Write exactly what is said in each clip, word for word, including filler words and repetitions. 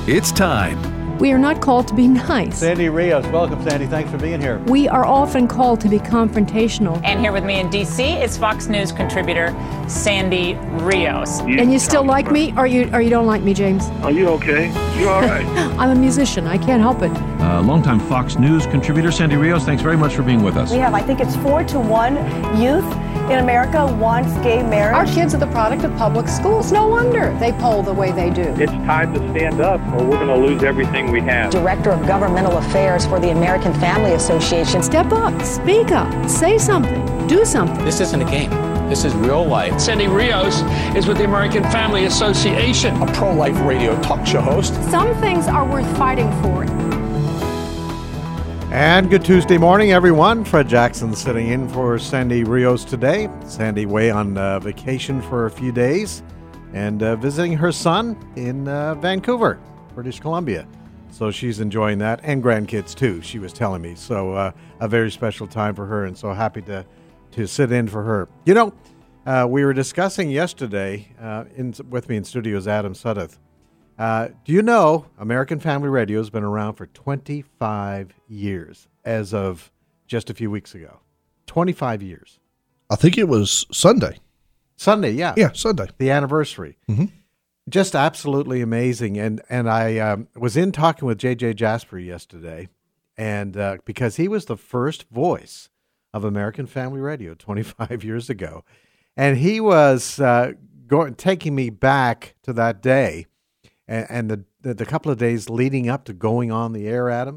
It's time. We are not called to be nice. Sandy Rios, welcome, Sandy. Thanks for being here. We are often called to be confrontational. And here with me in D C is Fox News contributor Sandy Rios. You and you still like me, or you or you don't like me, James? Are you okay? You all right? I'm a musician. I can't help it. Uh, longtime Fox News contributor Sandy Rios, thanks very much for being with us. We have, I think it's four to one youth in America wants gay marriage. Our kids are the product of public schools. No wonder they poll the way they do. It's time to stand up or we're going to lose everything we have. Director of Governmental Affairs for the American Family Association. Step up, speak up, say something, do something. This isn't a game. This is real life. Sandy Rios is with the American Family Association. A pro-life radio talk show host. Some things are worth fighting for. And good Tuesday morning, everyone. Fred Jackson sitting in for Sandy Rios today. Sandy away on uh, vacation for a few days and uh, visiting her son in uh, Vancouver, British Columbia. So she's enjoying that, and grandkids too, she was telling me. So uh, a very special time for her, and so happy to, to sit in for her. You know, uh, we were discussing yesterday, uh, in, with me in studio is Adam Sudduth. Uh, do you know American Family Radio has been around for twenty-five years as of just a few weeks ago? twenty-five years. I think it was Sunday. Sunday, yeah. Yeah, Sunday. The anniversary. Mm-hmm. Just absolutely amazing. And and I um, was in talking with J J Jasper yesterday, and uh, because he was the first voice of American Family Radio twenty-five years ago. And he was uh, going, taking me back to that day. And the, the the couple of days leading up to going on the air, Adam,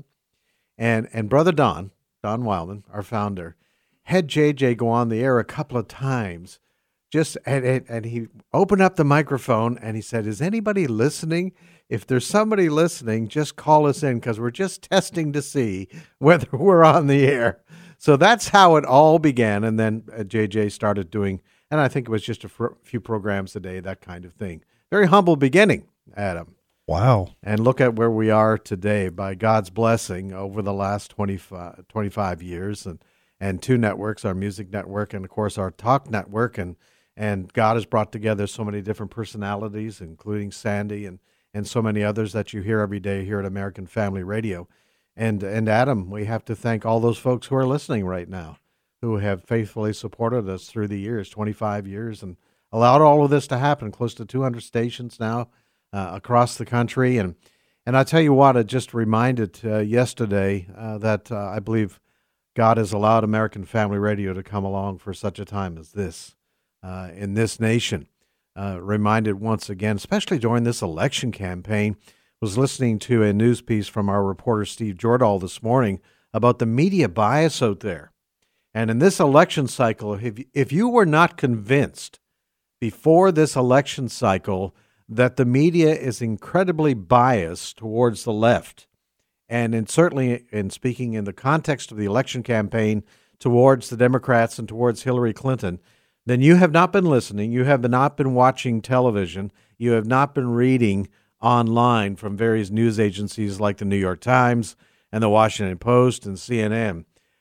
and and Brother Don, Don Wildman, our founder, had J J go on the air a couple of times. Just and, and, and he opened up the microphone and he said, "Is anybody listening? If there's somebody listening, just call us in because we're just testing to see whether we're on the air." So that's how it all began. And then uh, J J started doing, and I think it was just a fr- few programs a day, that kind of thing. Very humble beginning, Adam. Wow. And look at where we are today by God's blessing over the last twenty-five, twenty-five years and, and two networks, our music network and, of course, our talk network. And, and God has brought together so many different personalities, including Sandy and, and so many others that you hear every day here at American Family Radio. And, and Adam, we have to thank all those folks who are listening right now who have faithfully supported us through the years, twenty-five years, and allowed all of this to happen, close to two hundred stations now uh, across the country. And and I tell you what, it just reminded uh, yesterday uh, that uh, I believe God has allowed American Family Radio to come along for such a time as this uh, in this nation. Uh, reminded once again, especially during this election campaign, was listening to a news piece from our reporter Steve Jordahl this morning about the media bias out there. And in this election cycle, if if you were not convinced before this election cycle that the media is incredibly biased towards the left, and in certainly in speaking in the context of the election campaign towards the Democrats and towards Hillary Clinton, then you have not been listening, you have not been watching television, you have not been reading online from various news agencies like the New York Times and the Washington Post and C N N.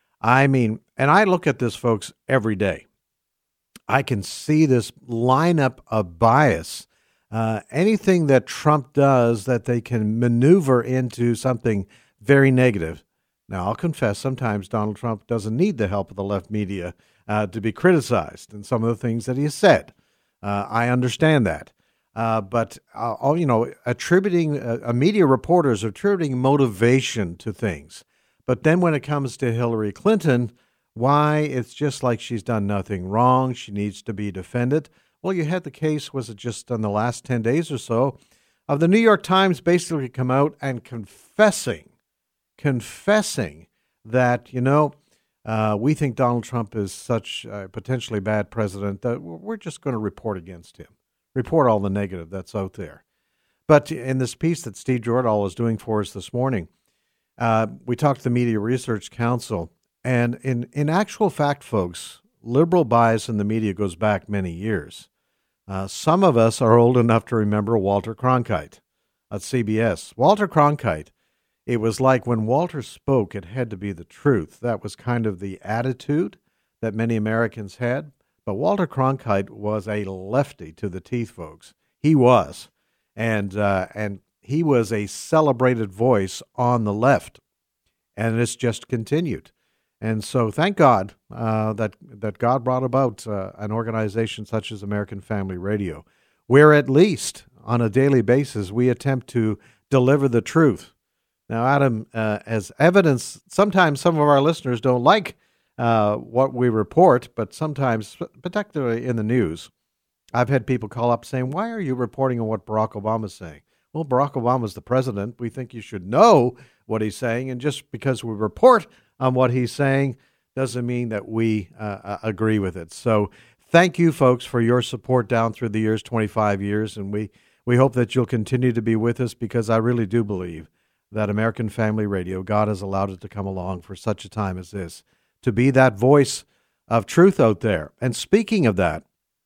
I mean, and I look at this, folks, every day. I can see this lineup of bias. Uh, anything that Trump does that they can maneuver into something very negative. Now, I'll confess, sometimes Donald Trump doesn't need the help of the left media uh, to be criticized in some of the things that he has said. Uh, I understand that. Uh, but, uh, all, you know, attributing, uh, a media reporters attributing motivation to things. But then when it comes to Hillary Clinton, why, it's just like she's done nothing wrong. She needs to be defended. Well, you had the case, was it just in the last ten days or so, of the New York Times basically come out and confessing, confessing that, you know, uh, we think Donald Trump is such a potentially bad president that we're just going to report against him, report all the negative that's out there. But in this piece that Steve Jordahl is doing for us this morning, uh, we talked to the Media Research Council. And in, in actual fact, folks, liberal bias in the media goes back many years. Uh, some of us are old enough to remember Walter Cronkite at C B S. Walter Cronkite, it was like when Walter spoke, it had to be the truth. That was kind of the attitude that many Americans had. But Walter Cronkite was a lefty to the teeth, folks. He was. And uh, and he was a celebrated voice on the left, and it's just continued. And so thank God uh, that, that God brought about uh, an organization such as American Family Radio, where at least on a daily basis we attempt to deliver the truth. Now, Adam, uh, as evidence, sometimes some of our listeners don't like uh, what we report, but sometimes, particularly in the news, I've had people call up saying, why are you reporting on what Barack Obama's saying? Well, Barack Obama's the president. We think you should know what he's saying, and just because we report on what he's saying doesn't mean that we uh, agree with it. So thank you, folks, for your support down through the years, twenty-five years, and we, we hope that you'll continue to be with us, because I really do believe that American Family Radio, God has allowed it to come along for such a time as this, to be that voice of truth out there. And speaking of that,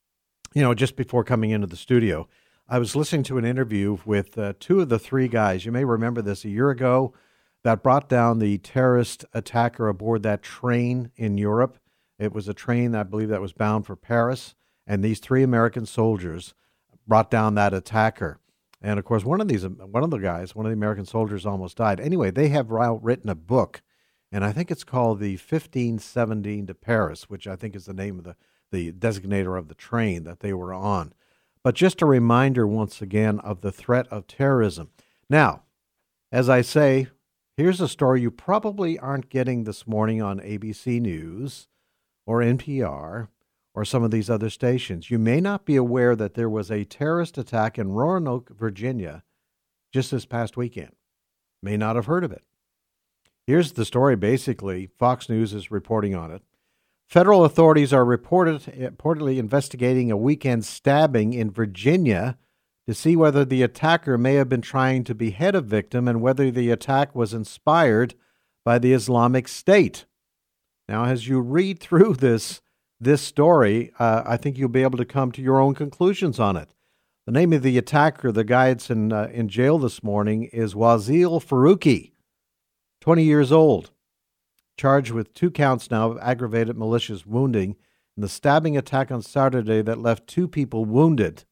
you know, just before coming into the studio, I was listening to an interview with uh, two of the three guys. You may remember this a year ago, that brought down the terrorist attacker aboard that train in Europe. It was a train, I believe, that was bound for Paris, and these three American soldiers brought down that attacker. And of course, one of these, one of the guys, one of the American soldiers almost died. Anyway, they have written a book, and I think it's called the fifteen seventeen to Paris, which I think is the name of the, the designator of the train that they were on. But just a reminder once again of the threat of terrorism. Now, as I say, here's a story you probably aren't getting this morning on A B C News or N P R or some of these other stations. You may not be aware that there was a terrorist attack in Roanoke, Virginia, just this past weekend. May not have heard of it. Here's the story, basically. Fox News is reporting on it. Federal authorities are reported, reportedly investigating a weekend stabbing in Virginia to see whether the attacker may have been trying to behead a victim and whether the attack was inspired by the Islamic State. Now, as you read through this this story, uh, I think you'll be able to come to your own conclusions on it. The name of the attacker, the guy that's in, uh, in jail this morning, is Wazil Faruqi, twenty years old, charged with two counts now of aggravated malicious wounding in the stabbing attack on Saturday that left two people wounded.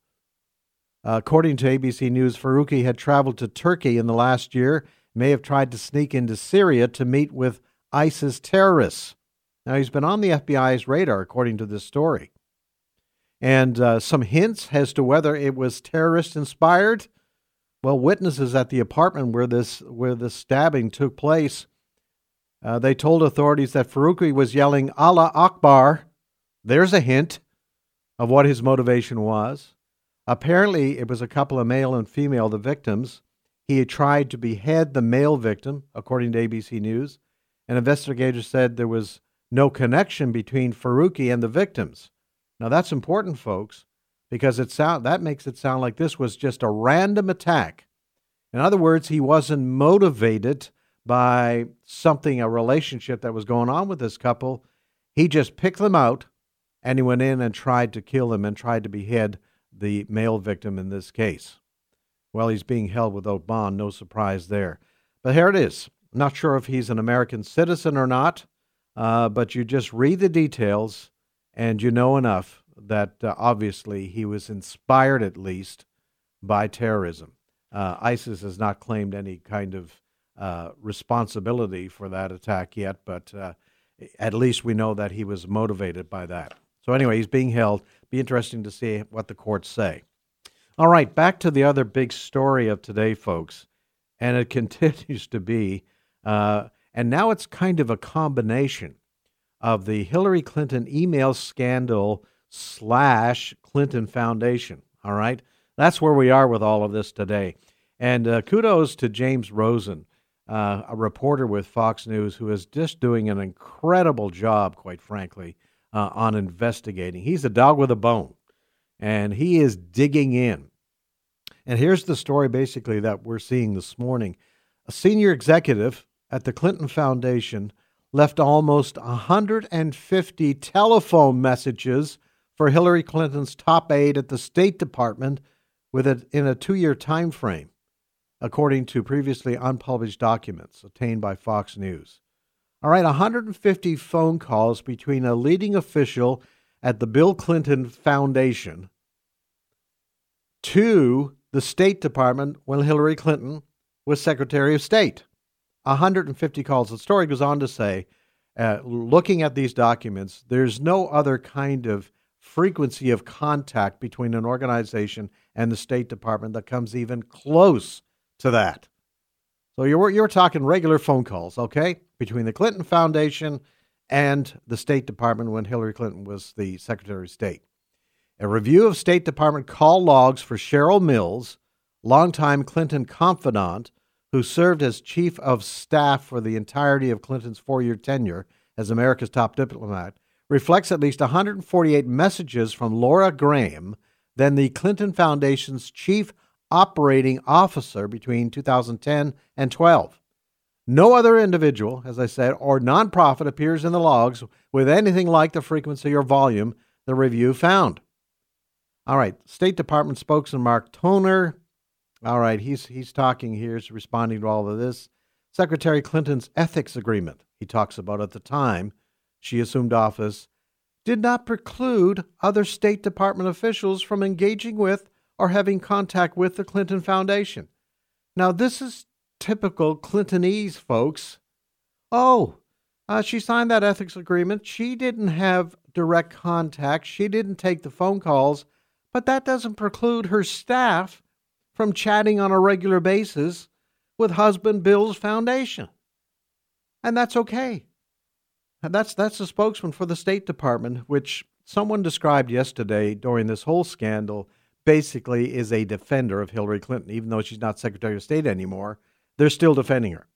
Uh, according to A B C News, Faruqi had traveled to Turkey in the last year, may have tried to sneak into Syria to meet with ISIS terrorists. Now, he's been on the F B I's radar, according to this story. And uh, some hints as to whether it was terrorist-inspired. Well, witnesses at the apartment where this where this stabbing took place, uh, they told authorities that Faruqi was yelling, Allah Akbar. There's a hint of what his motivation was. Apparently, it was a couple of male and female, the victims. He had tried to behead the male victim, according to A B C News. And investigators said there was no connection between Faruqi and the victims. Now, that's important, folks, because it sound, that makes it sound like this was just a random attack. In other words, he wasn't motivated by something, a relationship that was going on with this couple. He just picked them out, and he went in and tried to kill them and tried to behead the male victim in this case. Well, he's being held without bond, no surprise there. But here it is. Not sure if he's an American citizen or not, uh, but you just read the details and you know enough that uh, obviously he was inspired, at least, by terrorism. Uh, ISIS has not claimed any kind of uh, responsibility for that attack yet, but uh, at least we know that he was motivated by that. So anyway, he's being held. Be interesting to see what the courts say. All right, back to the other big story of today, folks, and it continues to be, uh, and now it's kind of a combination of the Hillary Clinton email scandal slash Clinton Foundation, all right? That's where we are with all of this today. And uh, kudos to James Rosen, uh, a reporter with Fox News who is just doing an incredible job, quite frankly, uh, on investigating. He's a dog with a bone, and he is digging in. And here's the story basically that we're seeing this morning. A senior executive at the Clinton Foundation left almost one hundred fifty telephone messages for Hillary Clinton's top aide at the State Department with it in a two-year time frame, according to previously unpublished documents obtained by Fox News. All right, one hundred fifty phone calls between a leading official at the Bill Clinton Foundation to the State Department when Hillary Clinton was Secretary of State. one hundred fifty calls. The story goes on to say, uh, looking at these documents, there's no other kind of frequency of contact between an organization and the State Department that comes even close to that. So you're you're talking regular phone calls, okay, between the Clinton Foundation and the State Department when Hillary Clinton was the Secretary of State. A review of State Department call logs for Cheryl Mills, longtime Clinton confidant, who served as chief of staff for the entirety of Clinton's four-year tenure as America's top diplomat, reflects at least one hundred forty-eight messages from Laura Graham, then the Clinton Foundation's chief operating officer between two thousand ten and twelve. No other individual, as I said, or nonprofit appears in the logs with anything like the frequency or volume the review found. All right, State Department spokesman Mark Toner, all right, he's he's talking here, he's responding to all of this. Secretary Clinton's ethics agreement, he talks about at the time she assumed office, did not preclude other State Department officials from engaging with or having contact with the Clinton Foundation. Now, this is typical Clintonese, folks. Oh, uh, she signed that ethics agreement. She didn't have direct contact. She didn't take the phone calls, but that doesn't preclude her staff from chatting on a regular basis with husband Bill's foundation. And that's okay. And that's that's the spokesman for the State Department, which someone described yesterday during this whole scandal basically is a defender of Hillary Clinton. Even though she's not Secretary of State anymore, they're still defending her.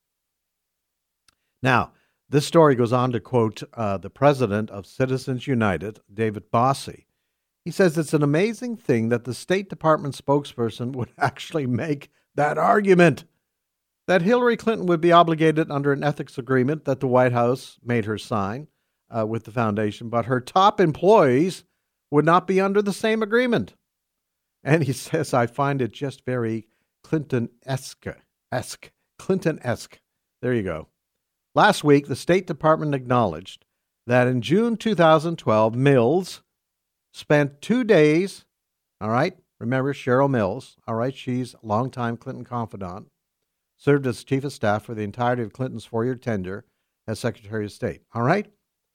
Now, this story goes on to quote uh, the president of Citizens United, David Bossie. He says it's an amazing thing that the State Department spokesperson would actually make that argument, that Hillary Clinton would be obligated under an ethics agreement that the White House made her sign uh, with the foundation, but her top employees would not be under the same agreement. And he says, I find it just very Clinton-esque, esque, Clinton-esque. There you go. Last week, the State Department acknowledged that in June two thousand twelve, Mills spent two days, all right, remember Cheryl Mills, all right, she's a longtime Clinton confidant, served as chief of staff for the entirety of Clinton's four-year tenure as Secretary of State, all right?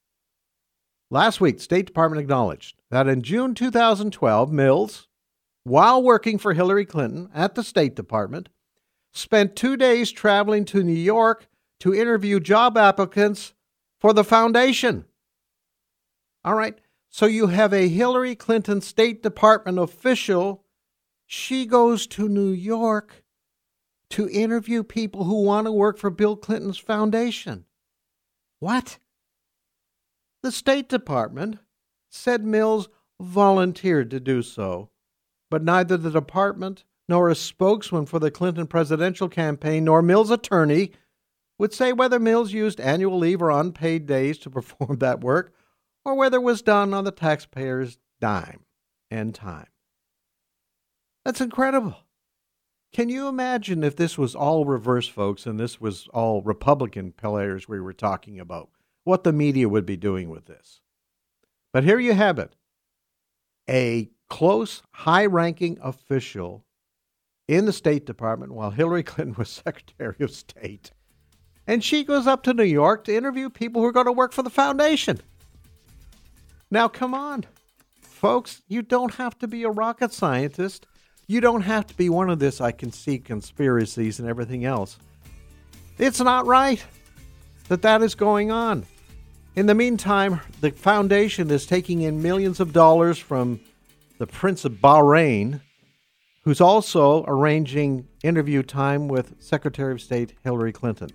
Last week, the State Department acknowledged that in June two thousand twelve, Mills, while working for Hillary Clinton at the State Department, spent two days traveling to New York to interview job applicants for the foundation. All right, so you have a Hillary Clinton State Department official. She goes to New York to interview people who want to work for Bill Clinton's foundation. What? The State Department said Mills volunteered to do so, but neither the department nor a spokesman for the Clinton presidential campaign nor Mills' attorney would say whether Mills used annual leave or unpaid days to perform that work or whether it was done on the taxpayer's dime and time. That's incredible. Can you imagine if this was all reverse, folks, and this was all Republican players we were talking about, what the media would be doing with this? But here you have it. A close, high-ranking official in the State Department while Hillary Clinton was Secretary of State. And she goes up to New York to interview people who are going to work for the foundation. Now, come on, folks, you don't have to be a rocket scientist. You don't have to be one of this, I can see conspiracies and everything else. It's not right that that is going on. In the meantime, the foundation is taking in millions of dollars from the Prince of Bahrain, who's also arranging interview time with Secretary of State Hillary Clinton.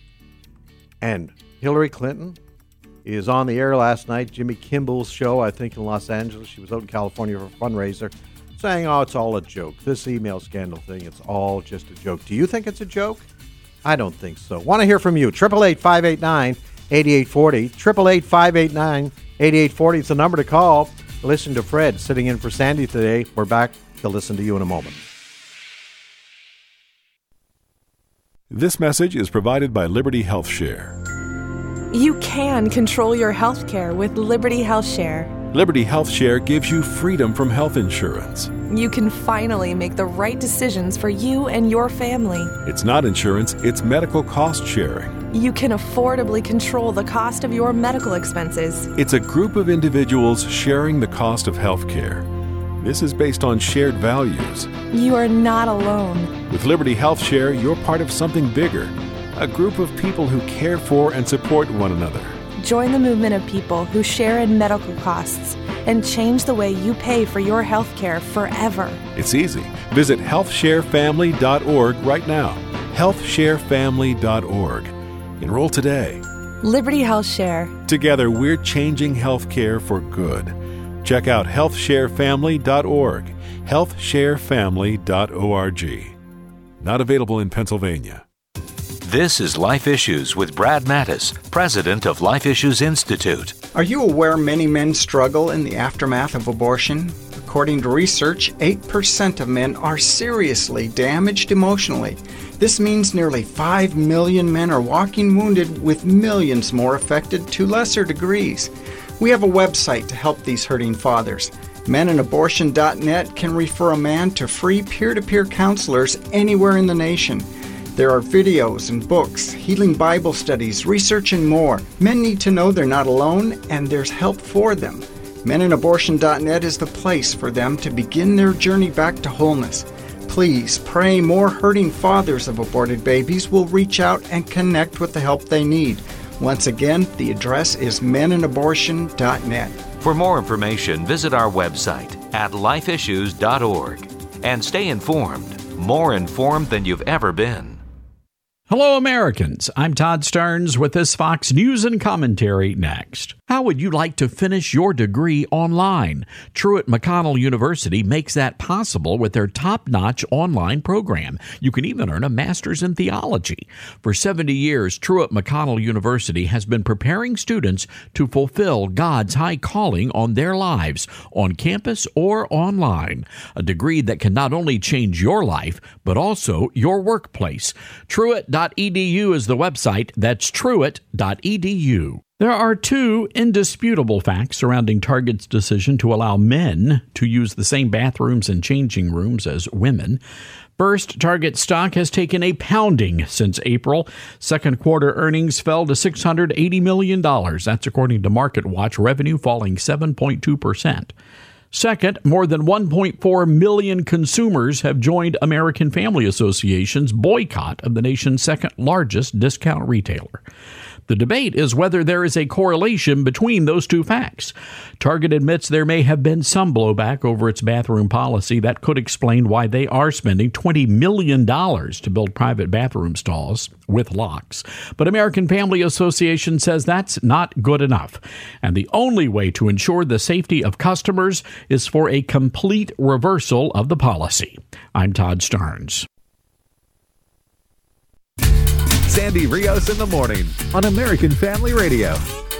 And Hillary Clinton is on the air last night, Jimmy Kimmel's show, I think in Los Angeles. She was out in California for a fundraiser, saying, oh, it's all a joke. This email scandal thing, it's all just a joke. Do you think it's a joke? I don't think so. Want to hear from you. eight eight eight, five eight nine, eight eight four zero. eight eight eight, five eight nine, eight eight four zero. It's the number to call. Listen to Fred sitting in for Sandy today. We're back to listen to you in a moment. This message is provided by Liberty Health Share. You can control your health care with Liberty Health Share. Liberty Health Share gives you freedom from health insurance. You can finally make the right decisions for you and your family. It's not insurance, it's medical cost sharing. You can affordably control the cost of your medical expenses. It's a group of individuals sharing the cost of health care. This is based on shared values. You are not alone. With Liberty Health Share, you're part of something bigger, a group of people who care for and support one another. Join the movement of people who share in medical costs and change the way you pay for your health care forever. It's easy. Visit health share family dot org right now. health share family dot org. Enroll today. Liberty Health Share. Together, we're changing health care for good. Check out health share family dot org. health share family dot org. Not available in Pennsylvania. This is Life Issues with Brad Mattis, president of Life Issues Institute. Are you aware many men struggle in the aftermath of abortion? According to research, eight percent of men are seriously damaged emotionally. This means nearly five million men are walking wounded, with millions more affected to lesser degrees. We have a website to help these hurting fathers. men and abortion dot net can refer a man to free peer-to-peer counselors anywhere in the nation. There are videos and books, healing Bible studies, research, and more. Men need to know they're not alone, and there's help for them. men and abortion dot net is the place for them to begin their journey back to wholeness. Please pray more hurting fathers of aborted babies will reach out and connect with the help they need. Once again, the address is men and abortion dot net. For more information, visit our website at life issues dot org and stay informed, more informed than you've ever been. Hello, Americans. I'm Todd Stearns with this Fox News and Commentary next. How would you like to finish your degree online? Truett McConnell University makes that possible with their top-notch online program. You can even earn a master's in theology. For seventy years, Truett McConnell University has been preparing students to fulfill God's high calling on their lives, on campus or online. A degree that can not only change your life, but also your workplace. Truett dot e d u is the website. That's Truett dot e d u. There are two indisputable facts surrounding Target's decision to allow men to use the same bathrooms and changing rooms as women. First, Target stock has taken a pounding since April. Second quarter earnings fell to six hundred eighty million dollars. That's according to MarketWatch, revenue falling seven point two percent. Second, more than one point four million consumers have joined American Family Association's boycott of the nation's second largest discount retailer. The debate is whether there is a correlation between those two facts. Target admits there may have been some blowback over its bathroom policy. That could explain why they are spending twenty million dollars to build private bathroom stalls with locks. But American Family Association says that's not good enough. And the only way to ensure the safety of customers is for a complete reversal of the policy. I'm Todd Stearns. Sandy Rios in the morning on American Family Radio.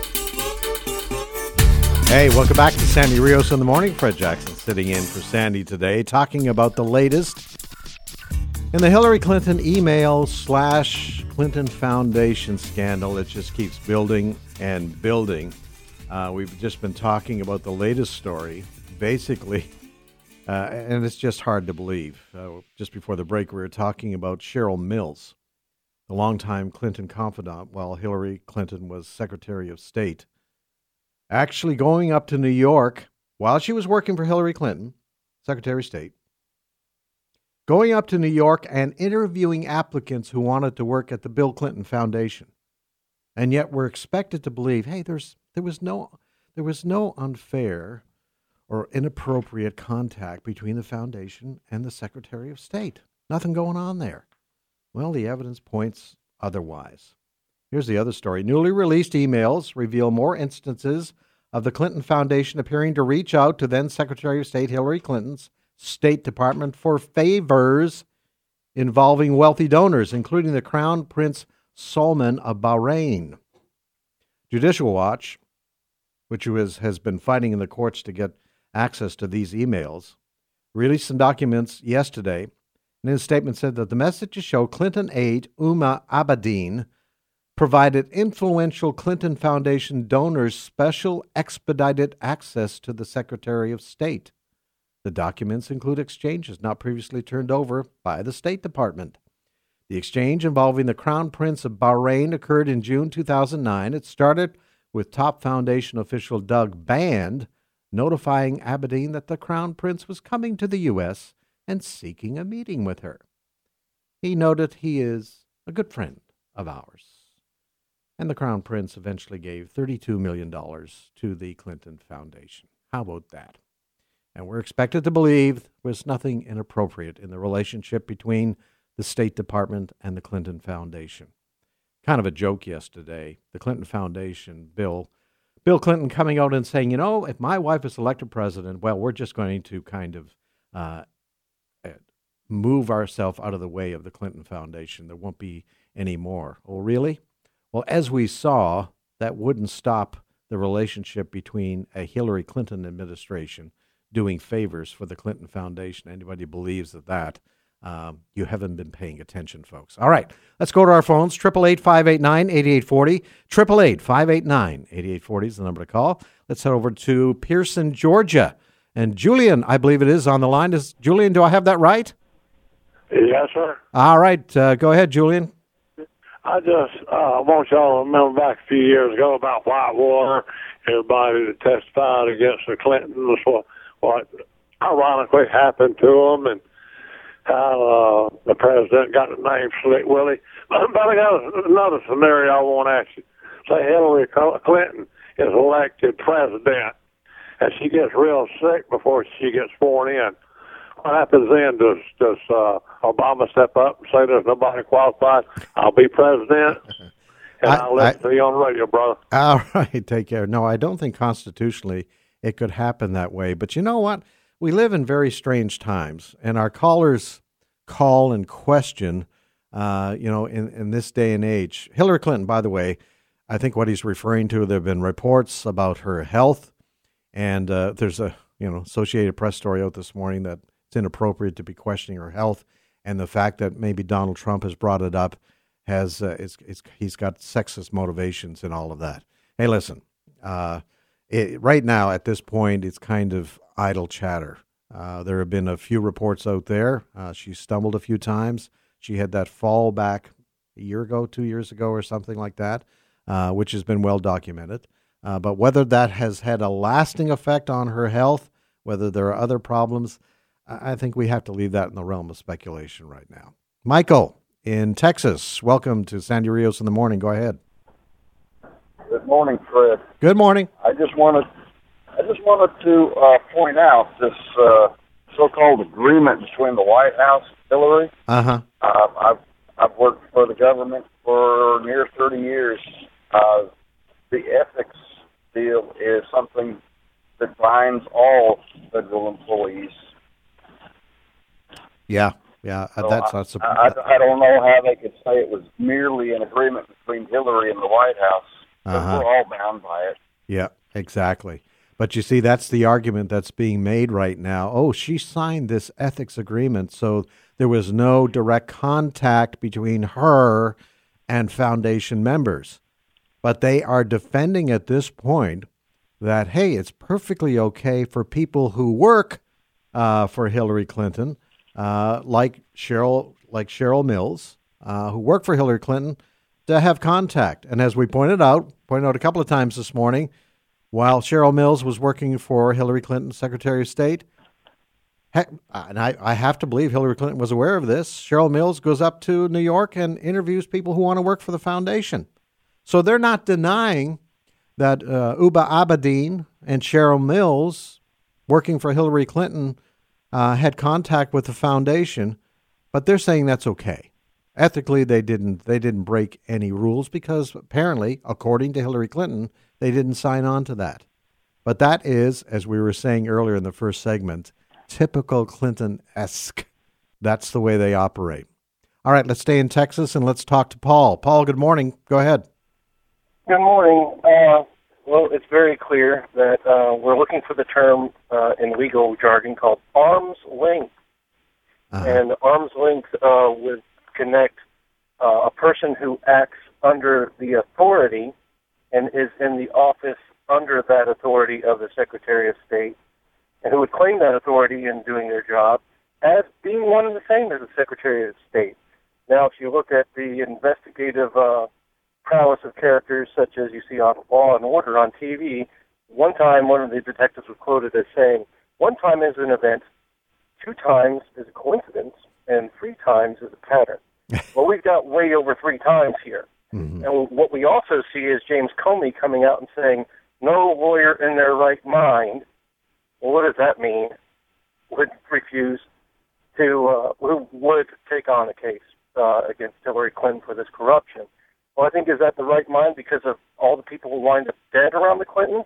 Hey, welcome back to Sandy Rios in the morning. Fred Jackson sitting in for Sandy today, talking about the latest in the Hillary Clinton email slash Clinton Foundation scandal. It just keeps building and building. Uh, we've just been talking about the latest story, basically, uh, and it's just hard to believe. Uh, just before the break, we were talking about Cheryl Mills, the longtime Clinton confidant while Hillary Clinton was Secretary of State, actually going up to New York while she was working for Hillary Clinton, Secretary of State, going up to New York and interviewing applicants who wanted to work at the Bill Clinton Foundation. And yet we're expected to believe, hey, there's there was no there was no unfair or inappropriate contact between the foundation and the Secretary of State. Nothing going on there. Well, the evidence points otherwise. Here's the other story. Newly released emails reveal more instances of the Clinton Foundation appearing to reach out to then Secretary of State Hillary Clinton's State Department for favors involving wealthy donors, including the Crown Prince Salman of Bahrain. Judicial Watch, which was, has been fighting in the courts to get access to these emails, released some documents yesterday. And in a statement said that the messages show Clinton aide Uma Abedin provided influential Clinton Foundation donors special expedited access to the Secretary of State. The documents include exchanges not previously turned over by the State Department. The exchange involving the Crown Prince of Bahrain occurred in June two thousand nine. It started with top Foundation official Doug Band notifying Abedin that the Crown Prince was coming to the U S and seeking a meeting with her. He noted he is a good friend of ours. And the Crown Prince eventually gave thirty-two million dollars to the Clinton Foundation. How about that? And we're expected to believe there was nothing inappropriate in the relationship between the State Department and the Clinton Foundation. Kind of a joke yesterday. The Clinton Foundation, Bill, Bill Clinton coming out and saying, you know, if my wife is elected president, well, we're just going to kind of uh, move ourselves out of the way of the Clinton Foundation. There won't be any more. Oh, really? Well, as we saw, that wouldn't stop the relationship between a Hillary Clinton administration doing favors for the Clinton Foundation. Anybody who believes that that, um, you haven't been paying attention, folks. All right, let's go to our phones. eight eight eight, five eight nine, eight eight four zero. eight eight eight, five eight nine, eight eight four zero is the number to call. Let's head over to Pearson, Georgia. And Julian, I believe it is, on the line. Is Julian, do I have that right? Yes, sir. All right, uh, go ahead, Julian. I just uh, want y'all to remember back a few years ago about Whitewater, everybody that testified against the Clintons, what, what ironically happened to them, and how uh, the president got the name Slick Willie. But I got another scenario I want to ask you. Say Hillary Clinton is elected president, and she gets real sick before she gets sworn in. What happens then? Does does uh, Obama step up and say there's nobody qualified? I'll be president, and I, I'll listen I, to you on the radio, brother. All right, take care. No, I don't think constitutionally it could happen that way. But you know what? We live in very strange times, and our callers call and question, uh, you know, in, in this day and age. Hillary Clinton, by the way, I think what he's referring to, there have been reports about her health, and uh, there's a, you know, Associated Press story out this morning that it's inappropriate to be questioning her health, and the fact that maybe Donald Trump has brought it up has uh, it's, it's, he's got sexist motivations and all of that. Hey, listen, uh, it, right now at this point, it's kind of idle chatter. Uh, there have been a few reports out there. Uh, she stumbled a few times. She had that fall back a year ago, two years ago, or something like that, uh, which has been well documented. Uh, but whether that has had a lasting effect on her health, whether there are other problems, I think we have to leave that in the realm of speculation right now. Michael in Texas, welcome to Sandy Rios in the Morning. Go ahead. Good morning, Fred. Good morning. I just wanted, I just wanted to uh, point out this uh, so-called agreement between the White House and Hillary. Uh-huh. Uh, I've I've worked for the government for near thirty years. Uh, the ethics deal is something that binds all federal employees. Yeah, yeah, So that's I, not so. I, I don't know how they could say it was merely an agreement between Hillary and the White House. Uh-huh. We're all bound by it. Yeah, exactly. But you see, that's the argument that's being made right now. Oh, she signed this ethics agreement, so there was no direct contact between her and foundation members. But they are defending at this point that, hey, it's perfectly okay for people who work uh, for Hillary Clinton, uh, like Cheryl, like Cheryl Mills, uh, who work for Hillary Clinton, to have contact. And as we pointed out, pointed out a couple of times this morning, while Cheryl Mills was working for Hillary Clinton, Secretary of State, heck, and I, I have to believe Hillary Clinton was aware of this, Cheryl Mills goes up to New York and interviews people who want to work for the foundation. So they're not denying that uh, Uba Abedin and Cheryl Mills, working for Hillary Clinton, uh, had contact with the foundation, but they're saying that's okay. Ethically, they didn't they didn't break any rules because apparently, according to Hillary Clinton, they didn't sign on to that. But that is, as we were saying earlier in the first segment, typical Clinton-esque. That's the way they operate. All right, let's stay in Texas and let's talk to Paul. Paul, good morning. Go ahead. Good morning. Uh, well, it's very clear that uh, we're looking for the term uh, in legal jargon called arm's length. Uh-huh. And arm's length uh, would connect uh, a person who acts under the authority and is in the office under that authority of the Secretary of State, and who would claim that authority in doing their job as being one and the same as the Secretary of State. Now, if you look at the investigative uh, prowess of characters such as you see on Law and Order on T V, one time one of the detectives was quoted as saying, one time is an event, two times is a coincidence, and three times is a pattern. Well, we've got way over three times here. Mm-hmm. And what we also see is James Comey coming out and saying, no lawyer in their right mind, well, what does that mean, would refuse to, uh, who would take on a case uh, against Hillary Clinton for this corruption. Well, I think, is that the right mind because of all the people who wind up dead around the Clintons?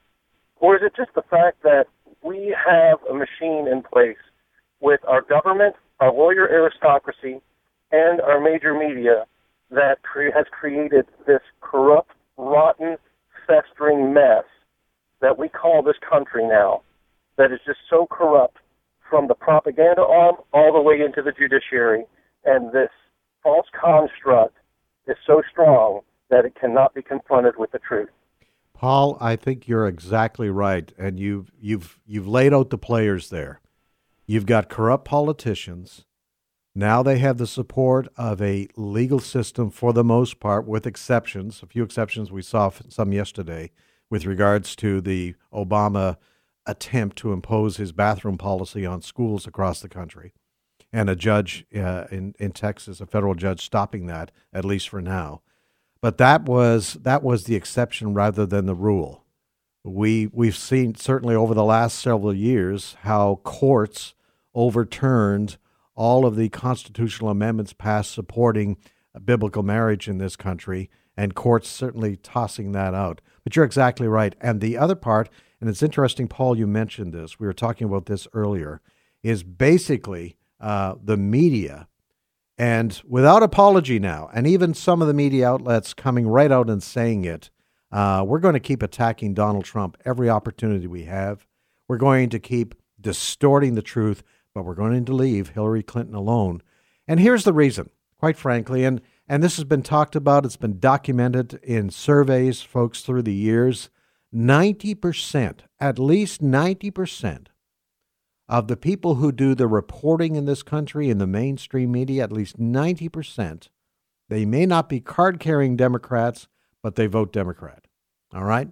Or is it just the fact that we have a machine in place with our government, our lawyer aristocracy, and our major media that cre- has created this corrupt, rotten, festering mess that we call this country now, that is just so corrupt from the propaganda arm all the way into the judiciary, and this false construct is so strong that it cannot be confronted with the truth. Paul, I think you're exactly right, and you've you've you've laid out the players there. You've got corrupt politicians. Now they have the support of a legal system for the most part, with exceptions. A few exceptions. We saw some yesterday with regards to the Obama attempt to impose his bathroom policy on schools across the country, and a judge uh, in in Texas, a federal judge, stopping that, at least for now. But that was that was the exception rather than the rule. We we've seen certainly over the last several years how courts overturned all of the constitutional amendments passed supporting biblical marriage in this country, and courts certainly tossing that out. But you're exactly right. And the other part, and it's interesting, Paul, you mentioned this, we were talking about this earlier, is basically uh, the media. And without apology now, and even some of the media outlets coming right out and saying it, uh, we're going to keep attacking Donald Trump every opportunity we have. We're going to keep distorting the truth, but we're going to leave Hillary Clinton alone. And here's the reason, quite frankly, and, and this has been talked about, it's been documented in surveys, folks, through the years. ninety percent, at least ninety percent of the people who do the reporting in this country in the mainstream media, at least ninety percent, they may not be card-carrying Democrats, but they vote Democrat. All right?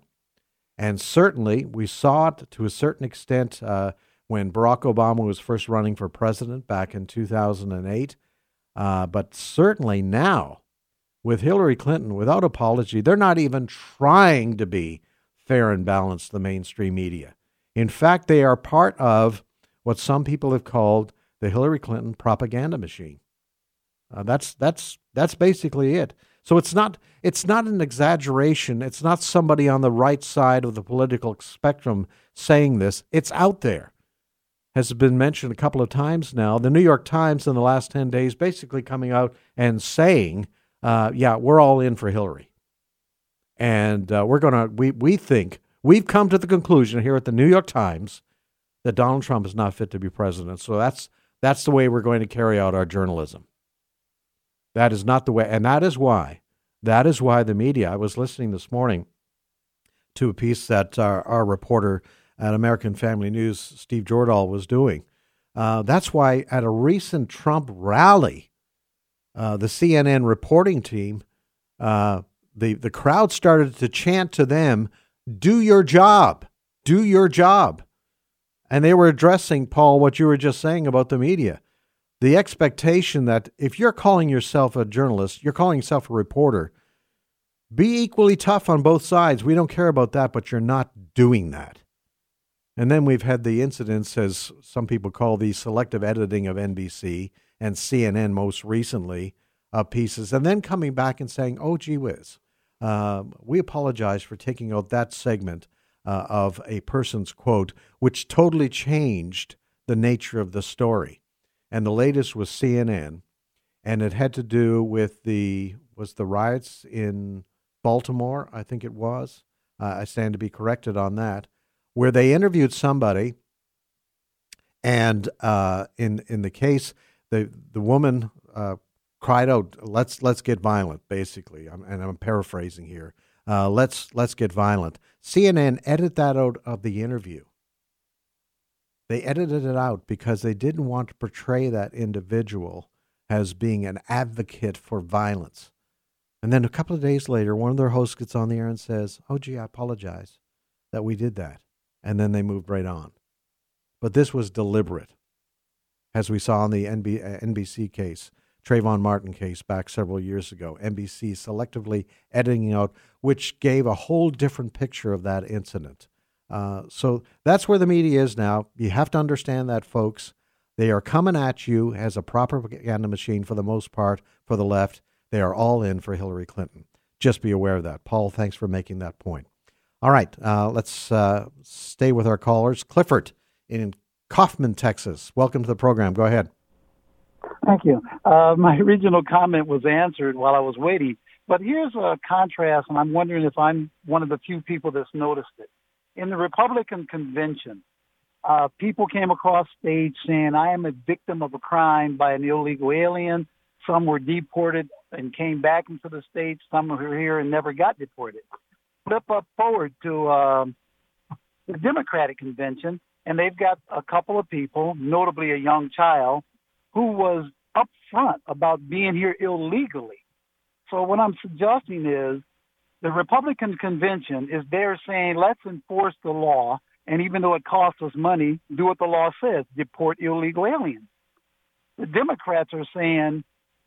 And certainly we saw it to a certain extent uh, when Barack Obama was first running for president back in two thousand eight. Uh, but certainly now, with Hillary Clinton, without apology, they're not even trying to be fair and balanced, the mainstream media. In fact, they are part of what some people have called the Hillary Clinton propaganda machine. Uh, that's that's that's basically it. So it's not it's not an exaggeration. It's not somebody on the right side of the political spectrum saying this. It's out there. Has been mentioned a couple of times now. The New York Times in the last ten days basically coming out and saying, uh, yeah, we're all in for Hillary. And uh, we're going to, we, we think, we've come to the conclusion here at the New York Times that Donald Trump is not fit to be president. So that's that's the way we're going to carry out our journalism. That is not the way, and that is why, that is why the media, I was listening this morning to a piece that our, our reporter at American Family News, Steve Jordahl, was doing. Uh, that's why at a recent Trump rally, uh, the C N N reporting team, uh, the, the crowd started to chant to them, do your job, do your job. And they were addressing, Paul, what you were just saying about the media. The expectation that if you're calling yourself a journalist, you're calling yourself a reporter, be equally tough on both sides. We don't care about that, but you're not doing that. And then we've had the incidents, as some people call the selective editing of N B C and C N N most recently, of pieces, and then coming back and saying, oh, gee whiz, uh, we apologize for taking out that segment uh, of a person's quote, which totally changed the nature of the story. And the latest was C N N, and it had to do with the, was the riots in Baltimore, I think it was. Uh, I stand to be corrected on that, where they interviewed somebody, and uh, in in the case, the the woman uh, cried out, "Let's let's get violent." Basically, I'm, and I'm paraphrasing here. Uh, let's let's get violent. C N N edited that out of the interview. They edited it out because they didn't want to portray that individual as being an advocate for violence. And then a couple of days later, one of their hosts gets on the air and says, "Oh, gee, I apologize that we did that." And then they moved right on. But this was deliberate, as we saw in the N B C case, Trayvon Martin case back several years ago. N B C selectively editing out, which gave a whole different picture of that incident. Uh, so that's where the media is now. You have to understand that, folks. They are coming at you as a propaganda machine for the most part for the left. They are all in for Hillary Clinton. Just be aware of that. Paul, thanks for making that point. All right, uh, let's uh, stay with our callers. Clifford in Kaufman, Texas. Welcome to the program. Go ahead. Thank you. Uh, my original comment was answered while I was waiting. But here's a contrast, and I'm wondering if I'm one of the few people that's noticed it. In the Republican convention, uh, people came across stage saying, "I am a victim of a crime by an illegal alien." Some were deported and came back into the States. Some were here and never got deported. Flip up forward to uh, the Democratic convention, and they've got a couple of people, notably a young child, who was upfront about being here illegally. So what I'm suggesting is the Republican convention is there saying, let's enforce the law, and even though it costs us money, do what the law says, deport illegal aliens. The Democrats are saying,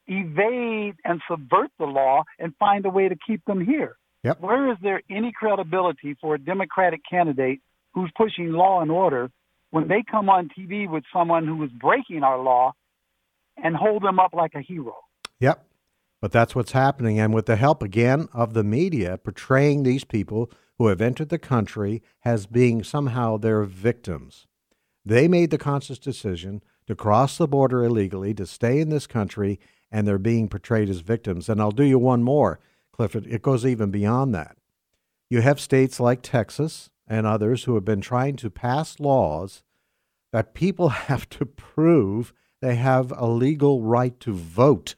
evade and subvert the law and find a way to keep them here. Yep. Where is there any credibility for a Democratic candidate who's pushing law and order when they come on T V with someone who is breaking our law and hold them up like a hero? Yep. But that's what's happening. And with the help, again, of the media portraying these people who have entered the country as being somehow their victims. They made the conscious decision to cross the border illegally, to stay in this country, and they're being portrayed as victims. And I'll do you one more, Clifford. It goes even beyond that. You have states like Texas and others who have been trying to pass laws that people have to prove they have a legal right to vote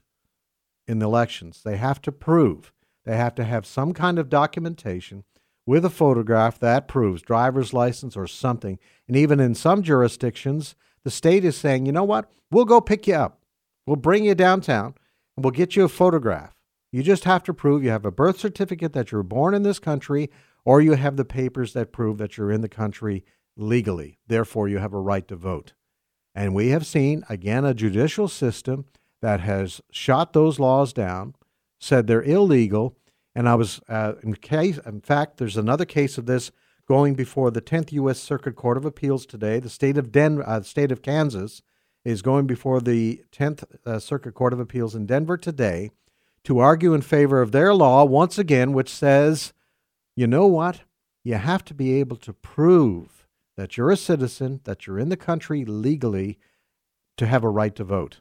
in the elections. They have to prove. They have to have some kind of documentation with a photograph that proves, driver's license or something. And even in some jurisdictions, the state is saying, you know what, we'll go pick you up. We'll bring you downtown and we'll get you a photograph. You just have to prove you have a birth certificate that you were born in this country, or you have the papers that prove that you're in the country legally. Therefore, you have a right to vote. And we have seen, again, a judicial system that has shot those laws down, said they're illegal. And I was, uh, in case, in fact, there's another case of this going before the tenth U S Circuit Court of Appeals today. The state of Den- uh, state of Kansas is going before the tenth uh, Circuit Court of Appeals in Denver today to argue in favor of their law, once again, which says, you know what? You have to be able to prove that you're a citizen, that you're in the country legally to have a right to vote.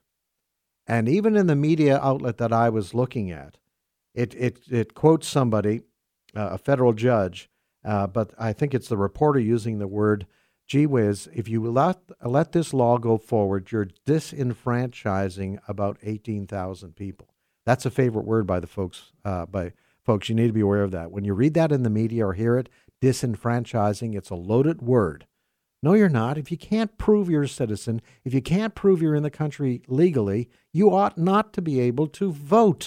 And even in the media outlet that I was looking at, it it, it quotes somebody, uh, a federal judge, uh, but I think it's the reporter using the word, gee whiz, if you let, let this law go forward, you're disenfranchising about eighteen thousand people. That's a favorite word by the folks. Uh, by folks, you need to be aware of that. When you read that in the media or hear it, disenfranchising, it's a loaded word. No, you're not. If you can't prove you're a citizen, if you can't prove you're in the country legally, you ought not to be able to vote.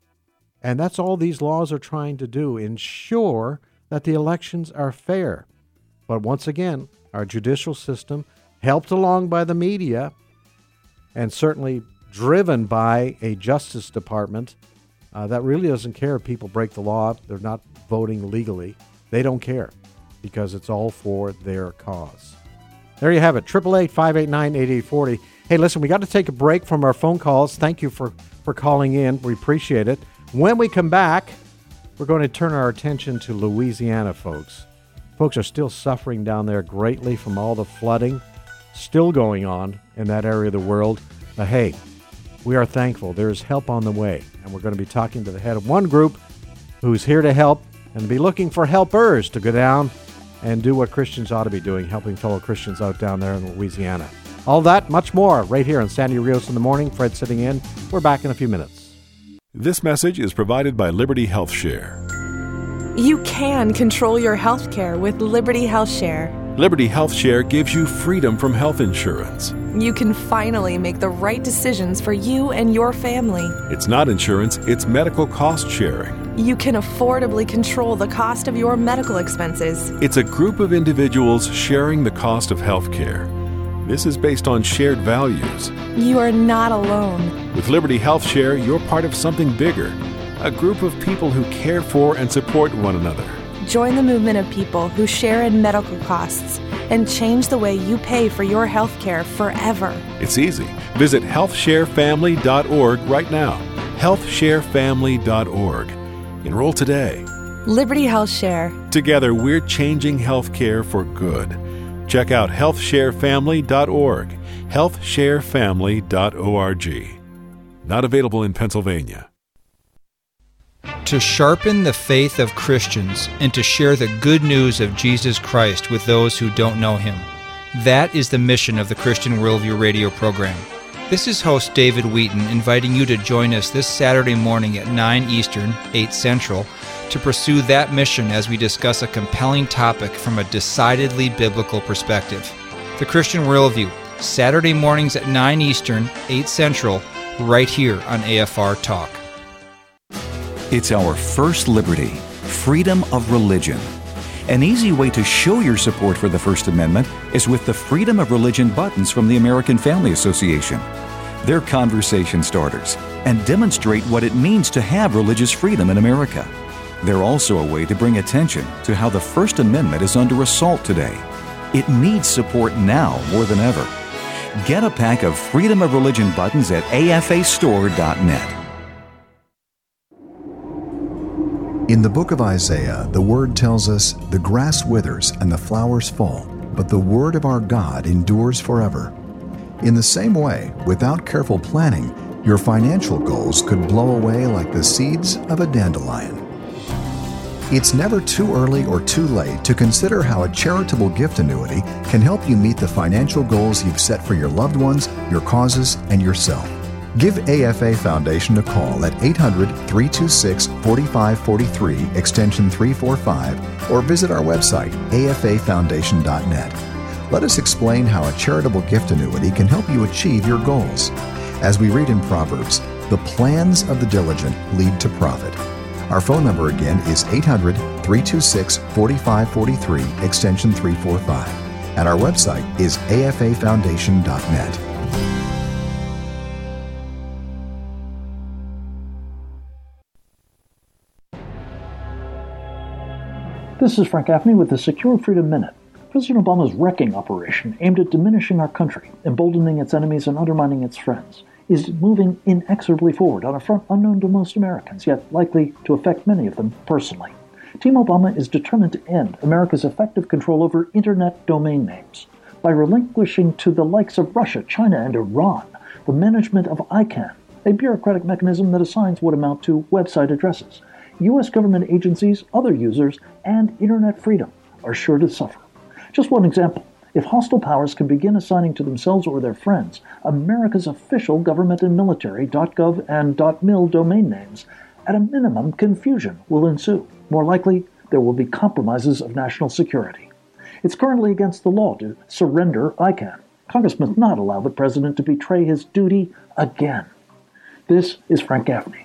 And that's all these laws are trying to do, ensure that the elections are fair. But once again, our judicial system, helped along by the media, and certainly driven by a Justice Department uh, that really doesn't care if people break the law. They're not voting legally. They don't care because it's all for their cause. There you have it, eight eight eight, five eight nine, eight eight four zero. Hey, listen, we got to take a break from our phone calls. Thank you for, for calling in. We appreciate it. When we come back, we're going to turn our attention to Louisiana, folks. Folks are still suffering down there greatly from all the flooding still going on in that area of the world. But hey, we are thankful. There is help on the way. And we're going to be talking to the head of one group who's here to help and be looking for helpers to go down and do what Christians ought to be doing, helping fellow Christians out down there in Louisiana. All that, much more, right here on Sandy Rios in the Morning. Fred sitting in. We're back in a few minutes. This message is provided by Liberty Health Share. You can control your health care with Liberty Health Share. Liberty Health Share gives you freedom from health insurance. You can finally make the right decisions for you and your family. It's not insurance, it's medical cost sharing. You can affordably control the cost of your medical expenses. It's a group of individuals sharing the cost of health care. This is based on shared values. You are not alone. With Liberty Health Share, you're part of something bigger, a group of people who care for and support one another. Join the movement of people who share in medical costs and change the way you pay for your health care forever. It's easy. Visit health share family dot org right now. health share family dot org. Enroll today. Liberty Health Share. Together, we're changing health care for good. Check out health share family dot org. health share family dot org. Not available in Pennsylvania. To sharpen the faith of Christians and to share the good news of Jesus Christ with those who don't know Him. That is the mission of the Christian Worldview radio program. This is host David Wheaton inviting you to join us this Saturday morning at nine Eastern, eight Central, to pursue that mission as we discuss a compelling topic from a decidedly biblical perspective. The Christian Worldview, Saturday mornings at nine Eastern, eight Central, right here on A F R Talk. It's our first liberty, freedom of religion. An easy way to show your support for the First Amendment is with the Freedom of Religion buttons from the American Family Association. They're conversation starters and demonstrate what it means to have religious freedom in America. They're also a way to bring attention to how the First Amendment is under assault today. It needs support now more than ever. Get a pack of Freedom of Religion buttons at A F A store dot net. In the book of Isaiah, the word tells us, "The grass withers and the flowers fall, but the word of our God endures forever." In the same way, without careful planning, your financial goals could blow away like the seeds of a dandelion. It's never too early or too late to consider how a charitable gift annuity can help you meet the financial goals you've set for your loved ones, your causes, and yourself. Give A F A Foundation a call at eight hundred, three two six, four five four three, extension three forty-five, or visit our website, A F A foundation dot net. Let us explain how a charitable gift annuity can help you achieve your goals. As we read in Proverbs, the plans of the diligent lead to profit. Our phone number again is eight hundred, three two six, four five four three, extension three forty-five. And our website is A F A foundation dot net. This is Frank Gaffney with the Secure Freedom Minute. President Obama's wrecking operation, aimed at diminishing our country, emboldening its enemies, and undermining its friends, is moving inexorably forward on a front unknown to most Americans, yet likely to affect many of them personally. Team Obama is determined to end America's effective control over Internet domain names by relinquishing to the likes of Russia, China, and Iran the management of I CANN, a bureaucratic mechanism that assigns what amount to website addresses. U S government agencies, other users, and Internet freedom are sure to suffer. Just one example. If hostile powers can begin assigning to themselves or their friends America's official government and military .gov and .mil domain names, at a minimum, confusion will ensue. More likely, there will be compromises of national security. It's currently against the law to surrender I CANN. Congress must not allow the president to betray his duty again. This is Frank Gaffney.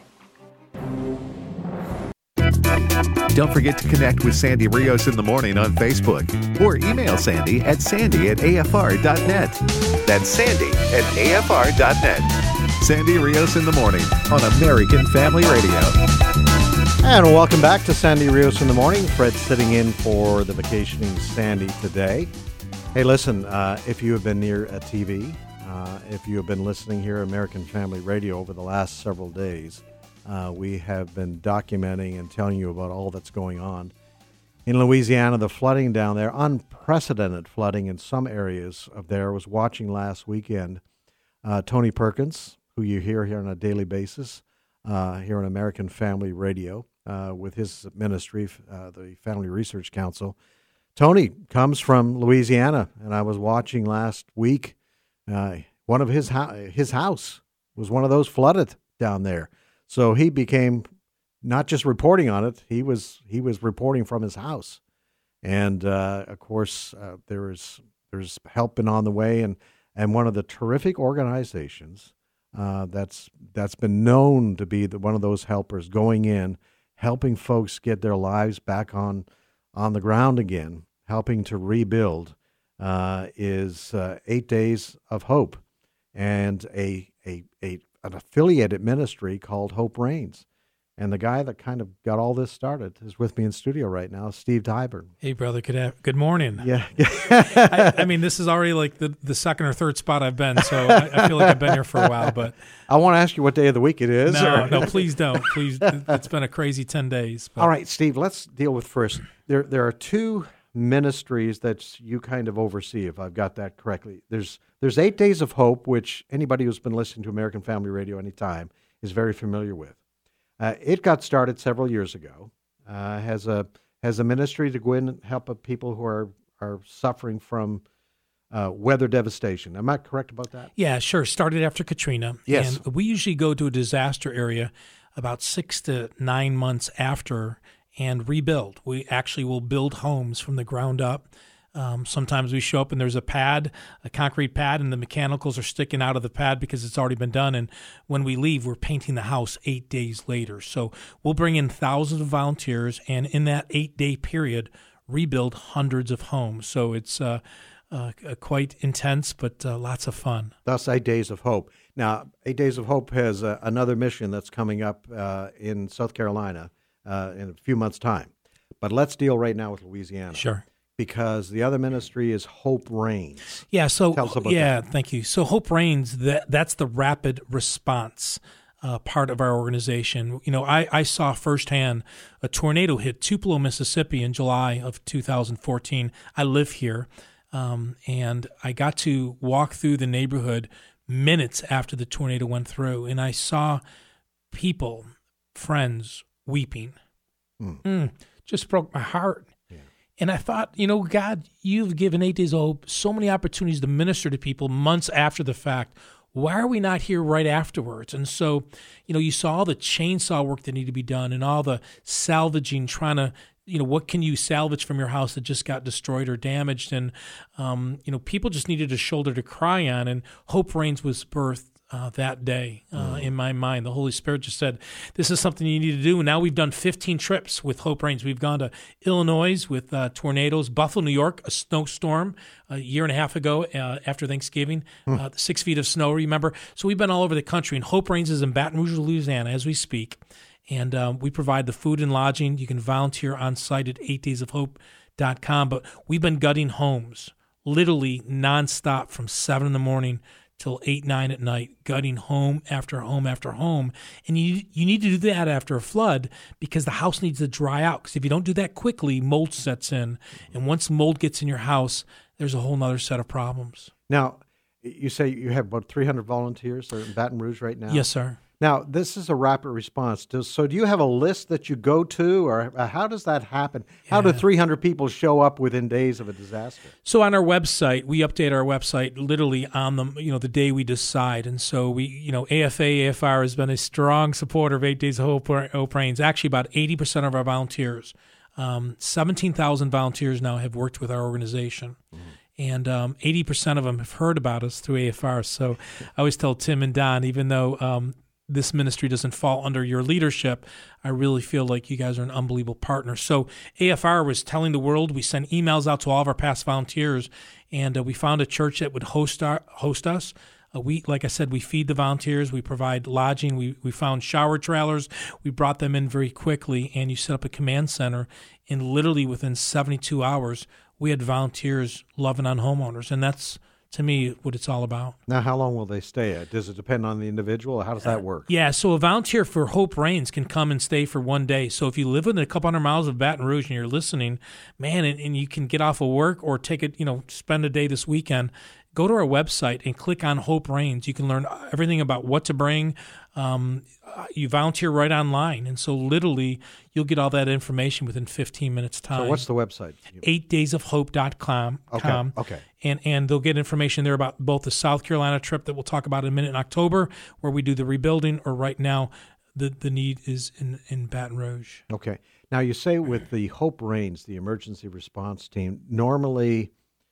Don't forget to connect with Sandy Rios in the Morning on Facebook or email Sandy at sandy at A F R dot net. That's Sandy at A F R dot net. Sandy Rios in the Morning on American Family Radio. And welcome back to Sandy Rios in the Morning. Fred sitting in for the vacationing Sandy today. Hey, listen, uh, if you have been near a T V, uh, if you have been listening here at American Family Radio over the last several days, Uh, we have been documenting and telling you about all that's going on in Louisiana. The flooding down there, unprecedented flooding in some areas of there. I was watching last weekend uh, Tony Perkins, who you hear here on a daily basis uh, here on American Family Radio uh, with his ministry, uh, the Family Research Council. Tony comes from Louisiana, and I was watching last week Uh, one of his ho- his house was one of those flooded down there. So he became not just reporting on it, he was he was reporting from his house. And, uh, of course, uh, there is there's help been on the way. And, and one of the terrific organizations uh, that's that's been known to be the, one of those helpers going in, helping folks get their lives back on, on the ground again, helping to rebuild, uh, is uh, Eight Days of Hope, and a, a, a an affiliated ministry called Hope Reigns. And the guy that kind of got all this started is with me in studio right now, Steve Tyburn. Hey, brother. Good have, good morning. Yeah. I, I mean, this is already like the, the second or third spot I've been, so I, I feel like I've been here for a while. But I want to ask you what day of the week it is. No, or... no, please don't. Please, it's been a crazy ten days. But. All right, Steve, let's deal with first. There, there are two ministries that you kind of oversee, if I've got that correctly. There's, there's Eight Days of Hope, which anybody who's been listening to American Family Radio anytime is very familiar with. Uh, it got started several years ago. Uh, has a has a ministry to go in and help people who are are suffering from uh, weather devastation. Am I correct about that? Yeah, sure. Started after Katrina. Yes. And we usually go to a disaster area about six to nine months after and rebuild. We actually will build homes from the ground up. Um, sometimes we show up and there's a pad, a concrete pad, and the mechanicals are sticking out of the pad because it's already been done. And when we leave, we're painting the house eight days later. So we'll bring in thousands of volunteers, and in that eight-day period, rebuild hundreds of homes. So it's uh, uh, quite intense, but uh, lots of fun. Thus, Eight Days of Hope. Now, Eight Days of Hope has uh, another mission that's coming up uh, in South Carolina uh, in a few months' time. But let's deal right now with Louisiana. Sure. Because the other ministry is Hope Reigns. Yeah, so Tell us about yeah, that. Thank you. So Hope Reigns, that that's the rapid response uh, part of our organization. You know, I, I saw firsthand a tornado hit Tupelo, Mississippi in July of two thousand fourteen. I live here, um, and I got to walk through the neighborhood minutes after the tornado went through, and I saw people, friends, weeping. Mm. Mm, just broke my heart. And I thought, you know, God, you've given Eight Days of Hope so many opportunities to minister to people months after the fact. Why are we not here right afterwards? And so, you know, you saw all the chainsaw work that needed to be done and all the salvaging, trying to, you know, what can you salvage from your house that just got destroyed or damaged? And, um, you know, people just needed a shoulder to cry on. And Hope Reigns was birthed Uh, that day uh, mm. in my mind. The Holy Spirit just said, this is something you need to do. And now we've done fifteen trips with Hope Reigns. We've gone to Illinois with uh, tornadoes, Buffalo, New York, a snowstorm a year and a half ago uh, after Thanksgiving, mm. uh, six feet of snow, remember? So we've been all over the country. And Hope Reigns is in Baton Rouge, Louisiana, as we speak. And um, we provide the food and lodging. You can volunteer on site at eight days of hope dot com. But we've been gutting homes literally nonstop from seven in the morning till eight, nine at night, gutting home after home after home. And you you need to do that after a flood because the house needs to dry out. Because if you don't do that quickly, mold sets in. And once mold gets in your house, there's a whole other set of problems. Now, you say you have about three hundred volunteers in Baton Rouge right now? Yes, sir. Now, this is a rapid response. So do you have a list that you go to, or how does that happen? Yeah. How do three hundred people show up within days of a disaster? So on our website, we update our website literally on the, you know, the day we decide. And so we, you know, A F A, A F R has been a strong supporter of Eight Days of Hope, Hope Reigns. Actually, about eighty percent of our volunteers, um, seventeen thousand volunteers now have worked with our organization. Mm. And um, eighty percent of them have heard about us through A F R. So I always tell Tim and Don, even though um, this ministry doesn't fall under your leadership, I really feel like you guys are an unbelievable partner. So A F R was telling the world, we send emails out to all of our past volunteers, and uh, we found a church that would host our, host us. Uh, we, like I said, we feed the volunteers, we provide lodging, we, we found shower trailers, we brought them in very quickly, and you set up a command center, and literally within seventy-two hours, we had volunteers loving on homeowners, and that's, to me, what it's all about. Now, how long will they stay at? Does it depend on the individual, or how does that work? Uh, yeah, so a volunteer for Hope Reigns can come and stay for one day. So if you live within a couple hundred miles of Baton Rouge and you're listening, man, and, and you can get off of work or take it, you know, spend a day this weekend, go to our website and click on Hope Reigns. You can learn everything about what to bring, Um, you volunteer right online, and so literally you'll get all that information within fifteen minutes time. So what's the website? eight days of hope dot com. Okay, okay. And, and they'll get information there about both the South Carolina trip that we'll talk about in a minute in October, where we do the rebuilding, or right now the, the need is in, in Baton Rouge. Okay. Now, you say with the Hope Reigns, the emergency response team, normally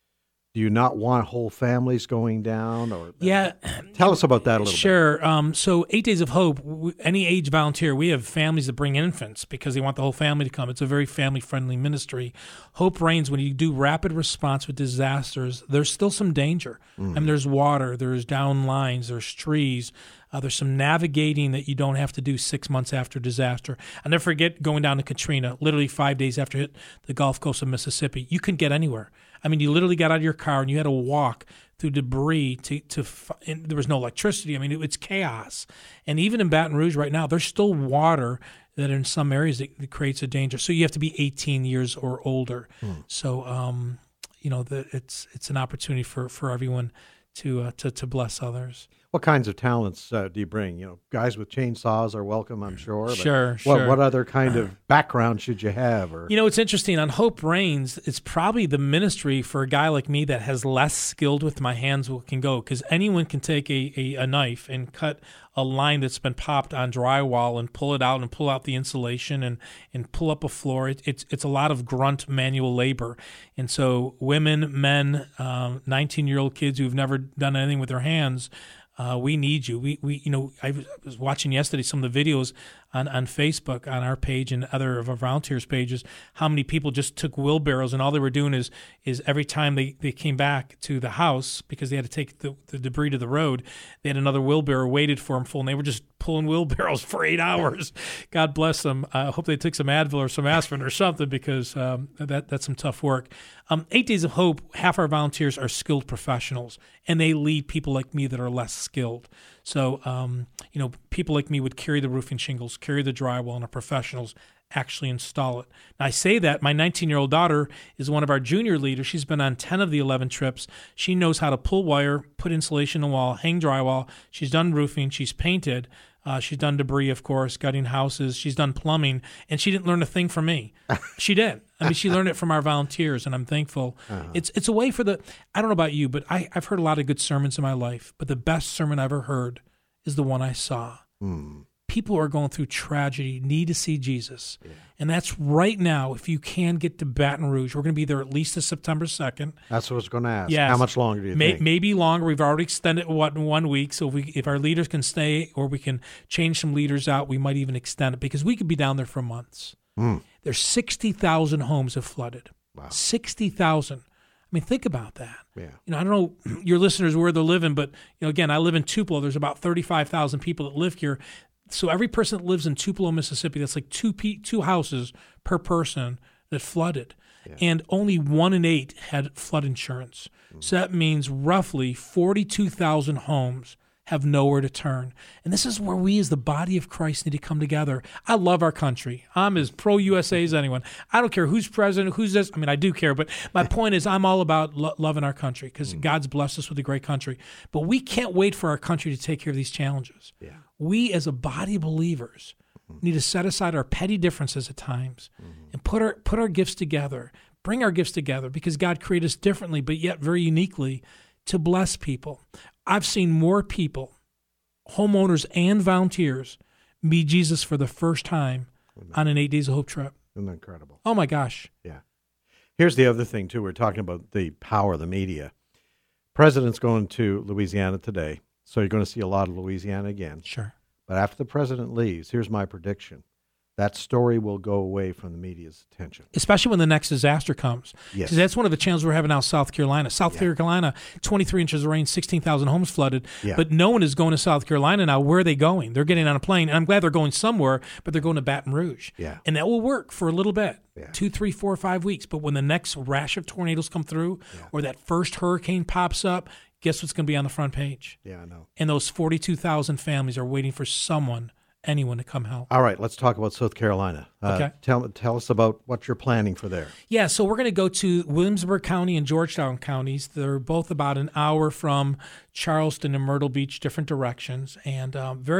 do you not want whole families going down? Or Yeah. Tell us about that a little sure. bit. Sure. Um, so Eight Days of Hope, w- any age volunteer, we have families that bring infants because they want the whole family to come. It's a very family-friendly ministry. Hope Reigns, when you do rapid response with disasters, there's still some danger. Mm. I mean, there's water, there's down lines, there's trees. Uh, there's some navigating that you don't have to do six months after disaster. I'll never forget going down to Katrina, literally five days after it hit the Gulf Coast of Mississippi. You couldn't get anywhere. I mean, you literally got out of your car and you had to walk through debris to to. And there was no electricity. I mean, it, it's chaos. And even in Baton Rouge right now, there's still water that in some areas it, it creates a danger. So you have to be eighteen years or older. Hmm. So um, you know, the, it's it's an opportunity for, for everyone to uh, to to bless others. What kinds of talents uh, do you bring? You know, guys with chainsaws are welcome, I'm sure. But Sure, what, sure. What other kind of background should you have? Or You know, it's interesting. On Hope Reigns, it's probably the ministry for a guy like me that has less skilled with my hands can go, because anyone can take a, a, a knife and cut a line that's been popped on drywall and pull it out and pull out the insulation and, and pull up a floor. It, it's it's a lot of grunt manual labor. And so women, men, um, nineteen-year-old kids who've never done anything with their hands, Uh, we need you. We, we, you know, I was watching yesterday some of the videos on, on Facebook on our page and other of our volunteers' pages, how many people just took wheelbarrows and all they were doing is is every time they, they came back to the house because they had to take the, the debris to the road, they had another wheelbarrow waited for them full, and they were just pulling wheelbarrows for eight hours. God bless them. I hope they took some Advil or some aspirin or something, because um, that that's some tough work. Um, Eight Days of Hope, half our volunteers are skilled professionals, and they lead people like me that are less skilled. So, um, you know, people like me would carry the roofing shingles, carry the drywall, and our professionals actually install it. Now, I say that. My nineteen-year-old daughter is one of our junior leaders. She's been on ten of the eleven trips. She knows how to pull wire, put insulation in the wall, hang drywall. She's done roofing. She's painted. Uh, she's done debris, of course, gutting houses. She's done plumbing, and she didn't learn a thing from me. She did. I mean, she learned it from our volunteers, and I'm thankful. Uh-huh. It's it's a way for the, I don't know about you, but I, I've heard a lot of good sermons in my life, but the best sermon I ever heard is the one I saw. Mm. People who are going through tragedy need to see Jesus. Yeah. And that's right now. If you can get to Baton Rouge, we're going to be there at least to September second. That's what I was going to ask. Yes. How much longer do you May, think? Maybe longer. We've already extended what in one week. So if, we, if our leaders can stay or we can change some leaders out, we might even extend it, because we could be down there for months. Mm. There's sixty thousand homes have flooded. Wow. sixty thousand. I mean, think about that. Yeah. You know, I don't know your listeners where they're living, but, you know, again, I live in Tupelo. There's about thirty-five thousand people that live here. So every person that lives in Tupelo, Mississippi, that's like two pe- two houses per person that flooded. Yeah. And only one in eight had flood insurance. Mm. So that means roughly forty-two thousand homes have nowhere to turn. And this is where we as the body of Christ need to come together. I love our country. I'm as pro-U S A as anyone. I don't care who's president, who's this. I mean, I do care, but my point is I'm all about lo- loving our country, because mm. God's blessed us with a great country. But we can't wait for our country to take care of these challenges. Yeah. We as a body of believers mm-hmm. need to set aside our petty differences at times mm-hmm. and put our put our gifts together, bring our gifts together, because God created us differently but yet very uniquely to bless people. I've seen more people, homeowners and volunteers, meet Jesus for the first time on an Eight Days of Hope trip. Isn't that incredible? Oh, my gosh. Yeah. Here's the other thing, too. We're talking about the power of the media. President's going to Louisiana today, so you're going to see a lot of Louisiana again. Sure. But after the president leaves, here's my prediction. That story will go away from the media's attention. Especially when the next disaster comes. Yes. Because that's one of the challenges we're having now in South Carolina. South Yeah. Carolina, twenty-three inches of rain, sixteen thousand homes flooded. Yeah. But no one is going to South Carolina now. Where are they going? They're getting on a plane. And I'm glad they're going somewhere, but they're going to Baton Rouge. Yeah. And that will work for a little bit. Yeah. Two, three, four, five weeks. But when the next rash of tornadoes come through Yeah. or that first hurricane pops up, guess what's going to be on the front page? Yeah, I know. And those forty-two thousand families are waiting for someone, anyone to come help. All right, let's talk about South Carolina. Uh, Okay. Tell, tell us about what you're planning for there. Yeah, so we're going to go to Williamsburg County and Georgetown counties. They're both about an hour from Charleston and Myrtle Beach, different directions, and um, very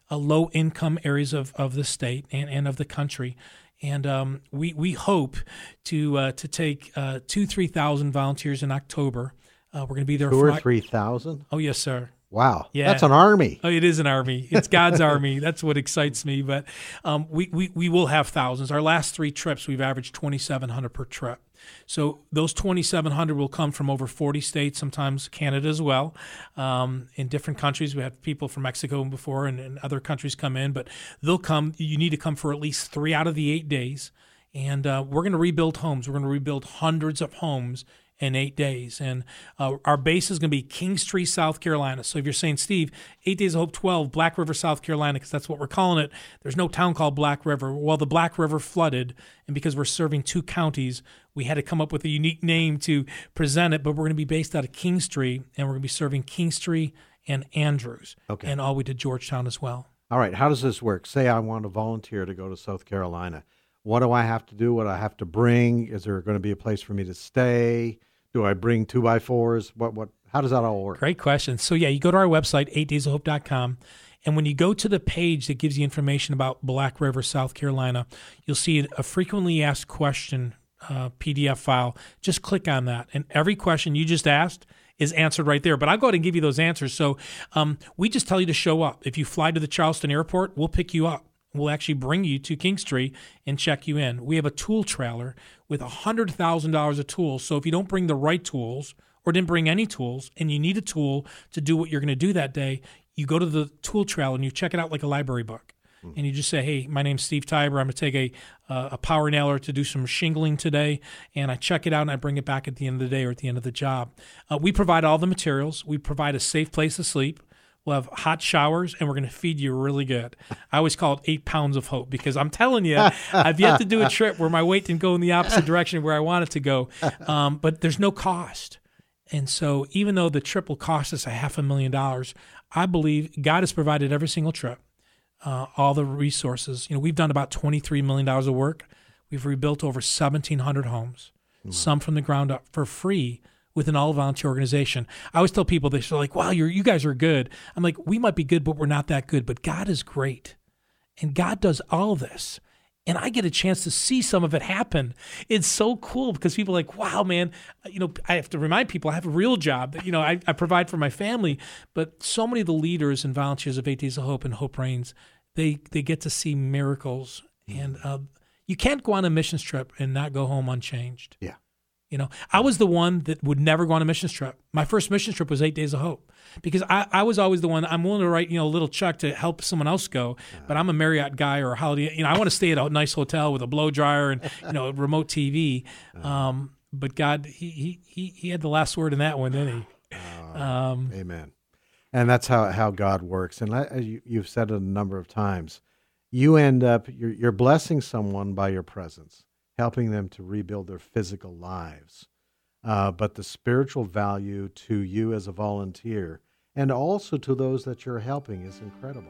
uh, low-income areas of, of the state and, and of the country. And um, we we hope to uh, to take uh, two three thousand volunteers in October. Uh, we're going to be there. Two for or three thousand. Oh yes, sir. Wow, yeah, that's an army. Oh, it is an army. It's God's army. That's what excites me. But um, we, we we will have thousands. Our last three trips, we've averaged twenty-seven hundred per trip. So those twenty-seven hundred will come from over forty states, sometimes Canada as well. Um, in different countries, we had people from Mexico before, and, and other countries come in. But they'll come. You need to come for at least three out of the eight days. And uh, we're going to rebuild homes. We're going to rebuild hundreds of homes in eight days. And uh, our base is going to be Kingstree, South Carolina. So if you're saying, Steve, Eight Days of Hope twelve, Black River, South Carolina, because that's what we're calling it, there's no town called Black River. Well, the Black River flooded, and because we're serving two counties, we had to come up with a unique name to present it, but we're going to be based out of Kingstree, and we're going to be serving Kingstree and Andrews, okay. and all we did Georgetown as well. All right, how does this work? Say I want to volunteer to go to South Carolina. What do I have to do? What do I have to bring? Is there going to be a place for me to stay? Do I bring two by fours? What? What? How does that all work? Great question. So yeah, you go to our website, eight days of hope dot com, and when you go to the page that gives you information about Black River, South Carolina, you'll see a frequently asked question uh, P D F file. Just click on that, and every question you just asked is answered right there. But I'll go ahead and give you those answers. So um, we just tell you to show up. If you fly to the Charleston airport, we'll pick you up. We'll actually bring you to Kingstree and check you in. We have a tool trailer with one hundred thousand dollars of tools. So if you don't bring the right tools or didn't bring any tools and you need a tool to do what you're going to do that day, you go to the tool trailer and you check it out like a library book. Mm-hmm. And you just say, hey, my name's Steve Tiber. I'm going to take a, uh, a power nailer to do some shingling today. And I check it out and I bring it back at the end of the day or at the end of the job. Uh, we provide all the materials. We provide a safe place to sleep. We'll have hot showers, and we're going to feed you really good. I always call it eight pounds of hope because I'm telling you, I've yet to do a trip where my weight didn't go in the opposite direction where I want it to go. Um, but there's no cost. And so even though the trip will cost us a half a million dollars, I believe God has provided every single trip, uh, all the resources. You know, we've done about twenty-three million dollars of work. We've rebuilt over seventeen hundred homes, mm-hmm. some from the ground up for free, with an all-volunteer organization. I always tell people, they're like, wow, you're, you guys are good. I'm like, we might be good, but we're not that good. But God is great. And God does all this. And I get a chance to see some of it happen. It's so cool because people are like, wow, man, you know, I have to remind people I have a real job. You know, I, I provide for my family. But so many of the leaders and volunteers of Eight Days of Hope and Hope Reigns, they, they get to see miracles. And uh, you can't go on a missions trip and not go home unchanged. Yeah. You know, I was the one that would never go on a missions trip. My first missions trip was Eight Days of Hope because I, I was always the one, I'm willing to write, you know, a little check to help someone else go, but I'm a Marriott guy or a Holiday. You know, I want to stay at a nice hotel with a blow dryer and, you know, a remote T V. Um, but God, he, he, he, he had the last word in that one, didn't he? Um, Amen. And that's how, how God works. And I, you, you've said it a number of times. You end up, you're, you're blessing someone by your presence, helping them to rebuild their physical lives. Uh, but the spiritual value to you as a volunteer and also to those that you're helping is incredible.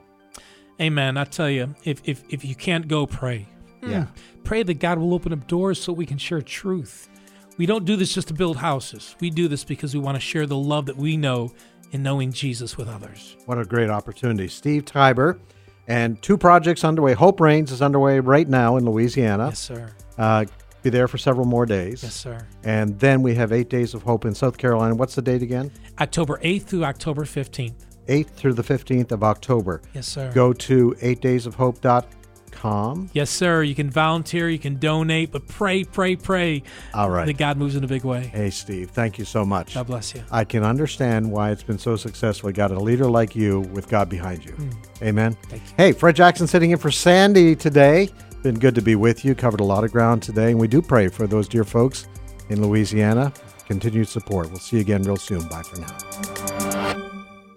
Amen. I tell you, if if, if you can't go, pray. Yeah. Mm. Pray that God will open up doors so we can share truth. We don't do this just to build houses. We do this because we want to share the love that we know in knowing Jesus with others. What a great opportunity. Steve Tiber, and two projects underway. Hope Reigns is underway right now in Louisiana. Yes, sir. Uh, be there for several more days. Yes, sir. And then we have Eight Days of Hope in South Carolina. What's the date again? October eighth through October fifteenth. eighth through the fifteenth of October. Yes, sir. Go to eight days of hope dot com. Yes, sir. You can volunteer, you can donate, but pray, pray, pray. All right. That God moves in a big way. Hey, Steve, thank you so much. God bless you. I can understand why it's been so successful. You got a leader like you with God behind you. Mm. Amen. Thank you. Hey, Fred Jackson sitting in for Sandy today. Been good to be with you. Covered a lot of ground today, and we do pray for those dear folks in Louisiana. Continued support. We'll see you again real soon. Bye for now.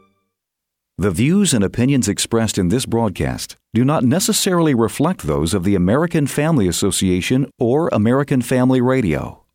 The views and opinions expressed in this broadcast do not necessarily reflect those of the American Family Association or American Family Radio.